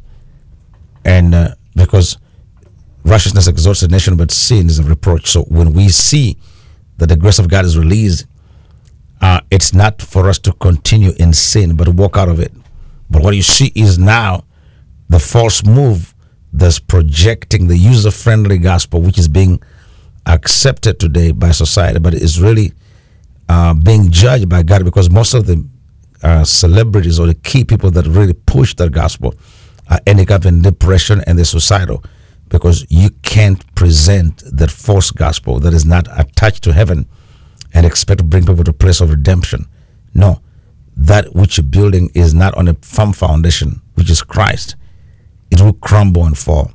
And because righteousness exalts a nation, but sin is a reproach. So when we see that the grace of God is released, it's not for us to continue in sin, but to walk out of it. But what you see is now the false move that's projecting the user-friendly gospel, which is being accepted today by society, but is really being judged by God, because most of the celebrities or the key people that really push the gospel are ending up in depression and they're suicidal, because you can't present that false gospel that is not attached to heaven and expect to bring people to a place of redemption. No, that which you're building is not on a firm foundation, which is Christ. It will crumble and fall.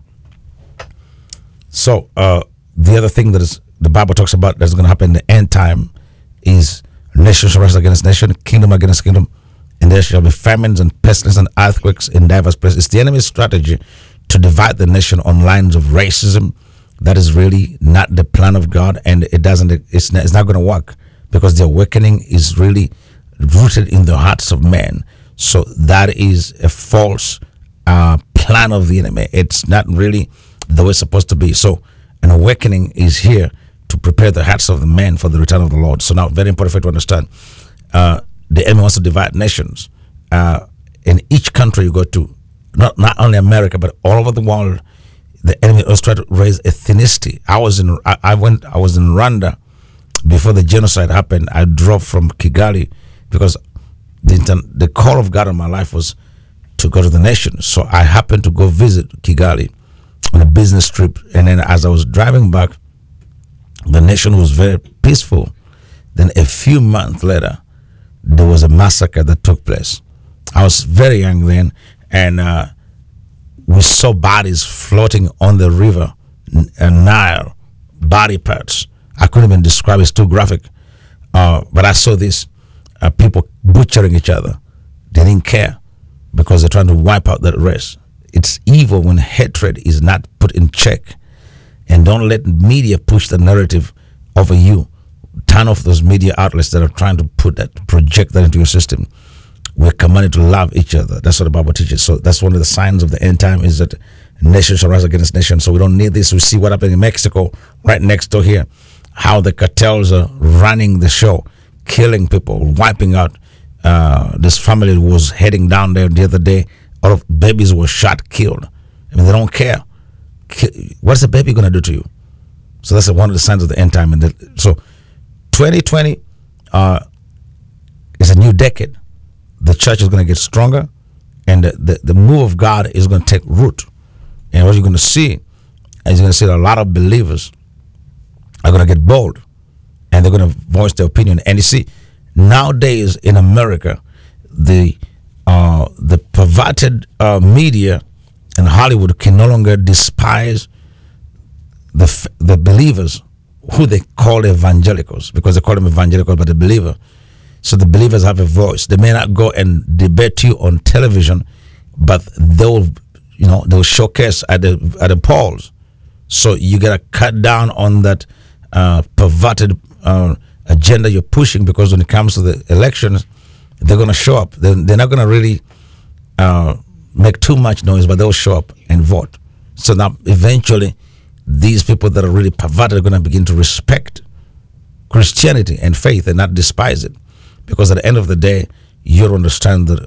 So the other thing that is the Bible talks about that's going to happen in the end time is nation shall rise against nation, kingdom against kingdom, and there shall be famines and pestilence and earthquakes in diverse places. It's the enemy's strategy to divide the nation on lines of racism. That is really not the plan of God, and it's not going to work, because the awakening is really rooted in the hearts of men. So that is a false plan of the enemy. It's not really the way it's supposed to be. So an awakening is here to prepare the hearts of the men for the return of the Lord. So now, very important for you to understand, the enemy wants to divide nations. In each country you go to, not only America, but all over the world, the enemy was trying to raise ethnicity. I was in Rwanda before the genocide happened. I drove from Kigali because the call of God in my life was to go to the nation. So I happened to go visit Kigali on a business trip, and then as I was driving back, the nation was very peaceful. Then a few months later, there was a massacre that took place. I was very young then, and we saw bodies floating on the river Nile, body parts. I couldn't even describe it, it's too graphic. But I saw this, people butchering each other. They didn't care because they're trying to wipe out that race. It's evil when hatred is not put in check. And don't let media push the narrative over you. Turn off those media outlets that are trying to project that into your system. We're commanded to love each other. That's what the Bible teaches. So that's one of the signs of the end time, is that nation shall rise against nation. So we don't need this. We see what happened in Mexico right next door here, how the cartels are running the show, killing people, wiping out. This family was heading down there the other day. All of babies were shot, killed. I mean, they don't care. What's a baby going to do to you? So that's one of the signs of the end time. And so 2020, it's a new decade. The church is going to get stronger, and the move of God is going to take root. And what you're going to see is you're going to see a lot of believers are going to get bold, and they're going to voice their opinion. And you see, nowadays in America, the perverted media and Hollywood can no longer despise the believers who they call evangelicals, because they call them evangelicals, but the believer. So the believers have a voice. They may not go and debate you on television, but they'll showcase at the polls. So you gotta cut down on that perverted agenda you're pushing, because when it comes to the elections, they're gonna show up. They're not gonna really make too much noise, but they'll show up and vote. So now eventually, these people that are really perverted are gonna begin to respect Christianity and faith and not despise it. Because at the end of the day, you understand that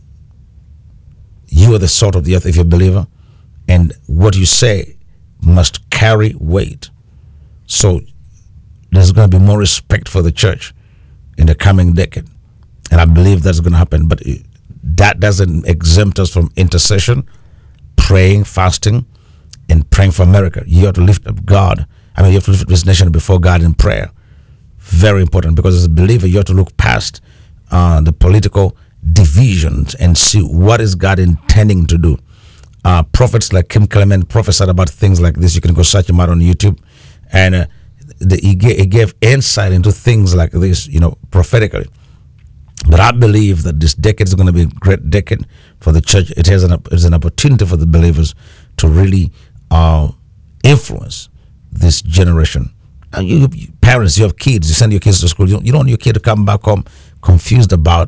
you are the salt of the earth if you're a believer, and what you say must carry weight. So there's going to be more respect for the church in the coming decade, and I believe that's going to happen. But that doesn't exempt us from intercession, praying, fasting, and praying for America. You have to lift up God. You have to lift up this nation before God in prayer. Very important, because as a believer, you have to look past the political divisions and see what is God intending to do. Prophets like Kim Clement prophesied about things like this. You can go search him out on YouTube, and he gave insight into things like this, prophetically. But I believe that this decade is going to be a great decade for the church. It is an opportunity for the believers to really influence this generation. You parents, you have kids, you send your kids to school. You don't want your kid to come back home confused about,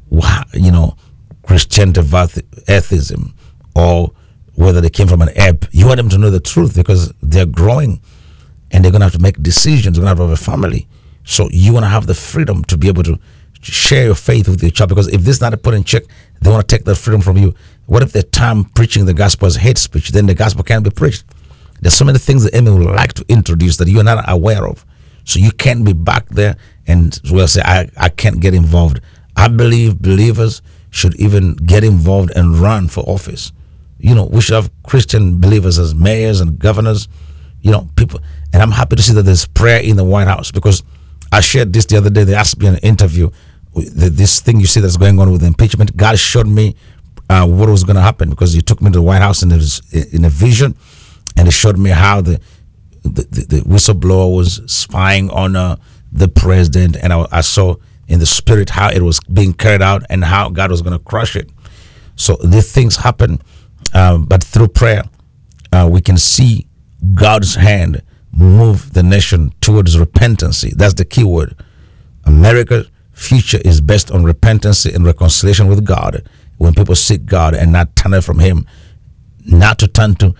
Christian atheism, or whether they came from an app. You want them to know the truth, because they're growing and they're going to have to make decisions. They're going to have a family. So you want to have the freedom to be able to share your faith with your child, because if this is not put in check, they want to take that freedom from you. What if the time preaching the gospel is hate speech? Then the gospel can't be preached. There's so many things the enemy would like to introduce that you're not aware of. So you can't be back there and say, I can't get involved. I believe believers should even get involved and run for office. We should have Christian believers as mayors and governors, people. And I'm happy to see that there's prayer in the White House, because I shared this the other day. They asked me in an interview, this thing you see that's going on with impeachment. God showed me what was going to happen, because He took me to the White House in a vision. And it showed me how the whistleblower was spying on the president, and I saw in the spirit how it was being carried out and how God was going to crush it. So these things happen, but through prayer, we can see God's hand move the nation towards repentancy. That's the key word. America's future is based on repentancy and reconciliation with God. When people seek God and not turn away from Him, not to turn to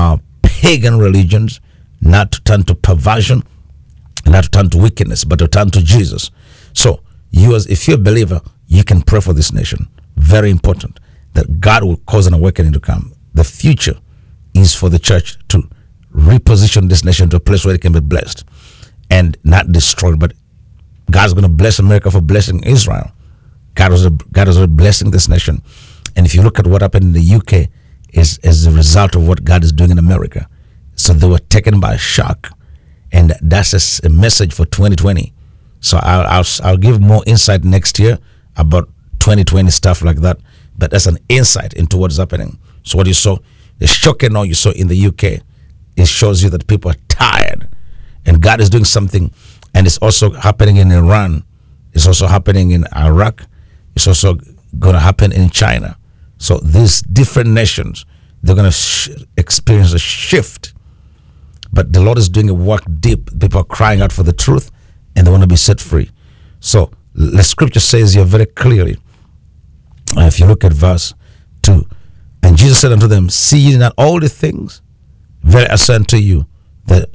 pagan religions, not to turn to perversion, not to turn to wickedness, but to turn to Jesus. So if you're a believer, you can pray for this nation. Very important that God will cause an awakening to come. The future is for the church to reposition this nation to a place where it can be blessed and not destroyed. But God's going to bless America for blessing Israel. God is blessing this nation. And if you look at what happened in the UK, is as a result of what God is doing in America. So they were taken by shock, and that's a message for 2020. So I'll give more insight next year about 2020 stuff like that. But that's an insight into what's happening. So what you saw, the shocking all you saw in the UK, it shows you that people are tired, and God is doing something. And it's also happening in Iran. It's also happening in Iraq. It's also going to happen in China. So these different nations, they're going to experience a shift. But the Lord is doing a work deep. People are crying out for the truth, and they want to be set free. So the scripture says here very clearly, if you look at verse 2, and Jesus said unto them, see ye not all the things? Very I say unto you, that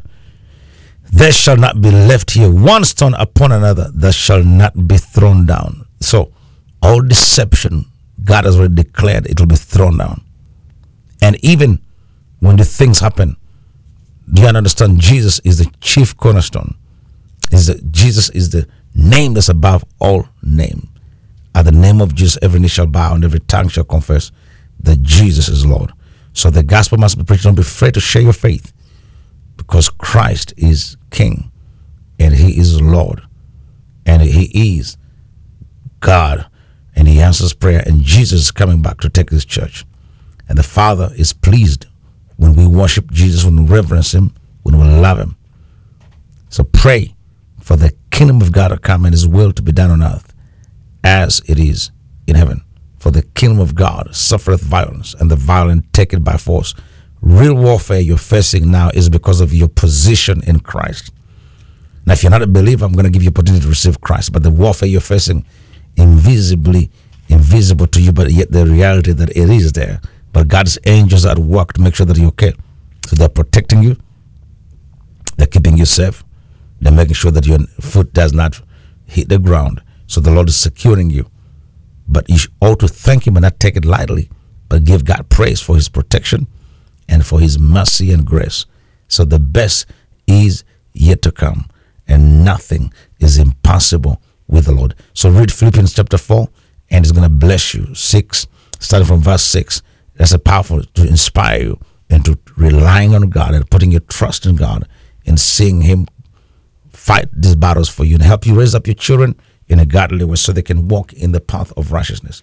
there shall not be left here one stone upon another that shall not be thrown down. So all deception, God has already declared it will be thrown down. And even when the things happen, do you understand? Jesus is the chief cornerstone. Jesus is the name that's above all name. At the name of Jesus, every knee shall bow and every tongue shall confess that Jesus is Lord. So the gospel must be preached. Don't be afraid to share your faith, because Christ is King and he is Lord and he is God, and he answers prayer, and Jesus is coming back to take his church. And the Father is pleased when we worship Jesus, when we reverence him, when we love him. So pray for the kingdom of God to come and his will to be done on earth as it is in heaven. For the kingdom of God suffereth violence, and the violent take it by force. Real warfare you're facing now is because of your position in Christ. Now, if you're not a believer, I'm going to give you opportunity to receive Christ. But the warfare you're facing, invisible to you, but yet the reality that it is there. But God's angels are at work to make sure that you're okay. So they're protecting you. They're keeping you safe. They're making sure that your foot does not hit the ground. So the Lord is securing you. But you ought to thank him and not take it lightly, but give God praise for his protection and for his mercy and grace. So the best is yet to come, and nothing is impossible with the Lord. So read Philippians chapter 4, and it's going to bless you. 6, starting from verse 6. That's a powerful to inspire you into relying on God and putting your trust in God and seeing him fight these battles for you and help you raise up your children in a godly way so they can walk in the path of righteousness.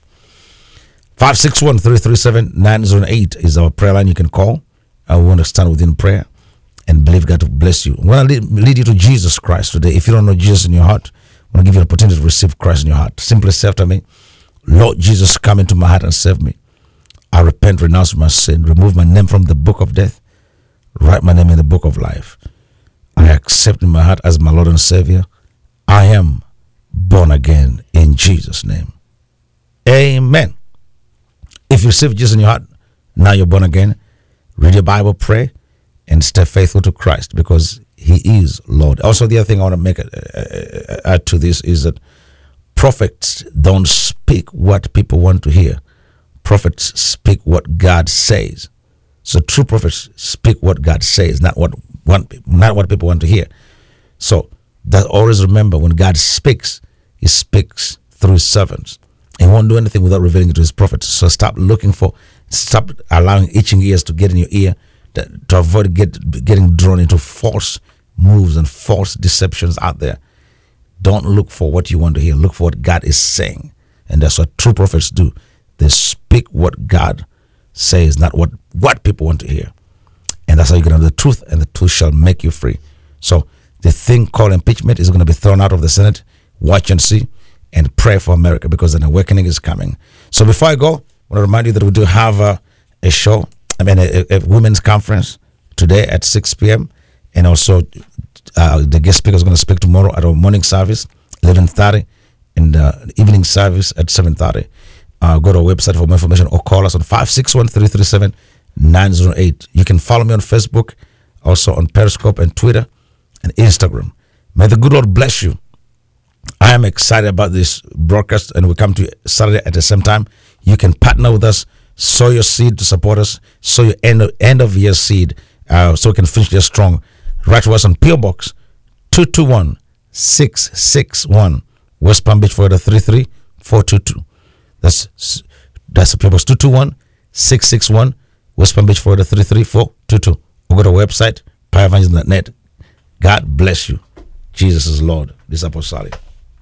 561-337-908 is our prayer line you can call. I want to stand within prayer and believe God to bless you. I want to lead you to Jesus Christ today. If you don't know Jesus in your heart, I want to give you an opportunity to receive Christ in your heart. Simply say after me, Lord Jesus, come into my heart and save me. I repent, renounce my sin, remove my name from the book of death, write my name in the book of life. I accept in my heart as my Lord and Savior. I am born again in Jesus' name. Amen. If you receive Jesus in your heart, now you're born again. Read your Bible, pray, and stay faithful to Christ because he is Lord. Also, the other thing I want to make add to this is that prophets don't speak what people want to hear. Prophets speak what God says. So true prophets speak what God says, not what people want to hear. So that always remember, when God speaks, he speaks through his servants. He won't do anything without revealing it to his prophets. So stop allowing itching ears to get in your ear, to avoid getting drawn into false moves and false deceptions out there. Don't look for what you want to hear. Look for what God is saying. And that's what true prophets do. They speak what God says, not what people want to hear. And that's how you can know the truth, and the truth shall make you free. So the thing called impeachment is going to be thrown out of the Senate. Watch and see, and pray for America, because an awakening is coming. So before I go, I want to remind you that we do have a show, a women's conference today at 6 p.m. And also the guest speaker is going to speak tomorrow at our morning service, 11:30, and the evening service at 7:30. Go to our website for more information or call us on 561-337-908. You can follow me on Facebook, also on Periscope and Twitter and Instagram. May the good Lord bless you. I am excited about this broadcast, and we come to you Saturday at the same time. You can partner with us, sow your seed to support us, sow your end of year seed so we can finish this strong. Write to us on PO Box 221661, West Palm Beach, Florida 33422. That's PO Box 221661, West Palm Beach, Florida 33422. Or go to our website, powerevangelism.net. God bless you. Jesus is Lord. This is Apostle Sally.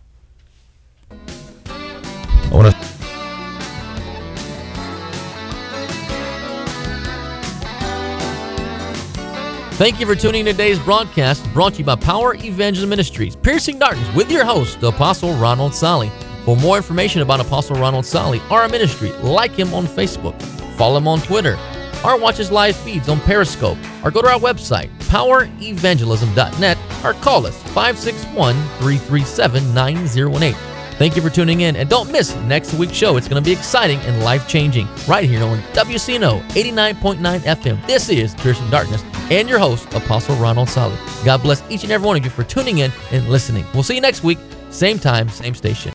Thank you for tuning in to today's broadcast, brought to you by Power Evangelism Ministries, Piercing Darkness, with your host, the Apostle Ronald Sally. For more information about Apostle Ronald Sally or our ministry, like him on Facebook, follow him on Twitter, or watch his live feeds on Periscope, or go to our website, powerevangelism.net, or call us 561-337-9018. Thank you for tuning in, and don't miss next week's show. It's going to be exciting and life-changing right here on WCNO 89.9 FM. This is Piercing Darkness, and your host, Apostle Ronald Sally. God bless each and every one of you for tuning in and listening. We'll see you next week, same time, same station.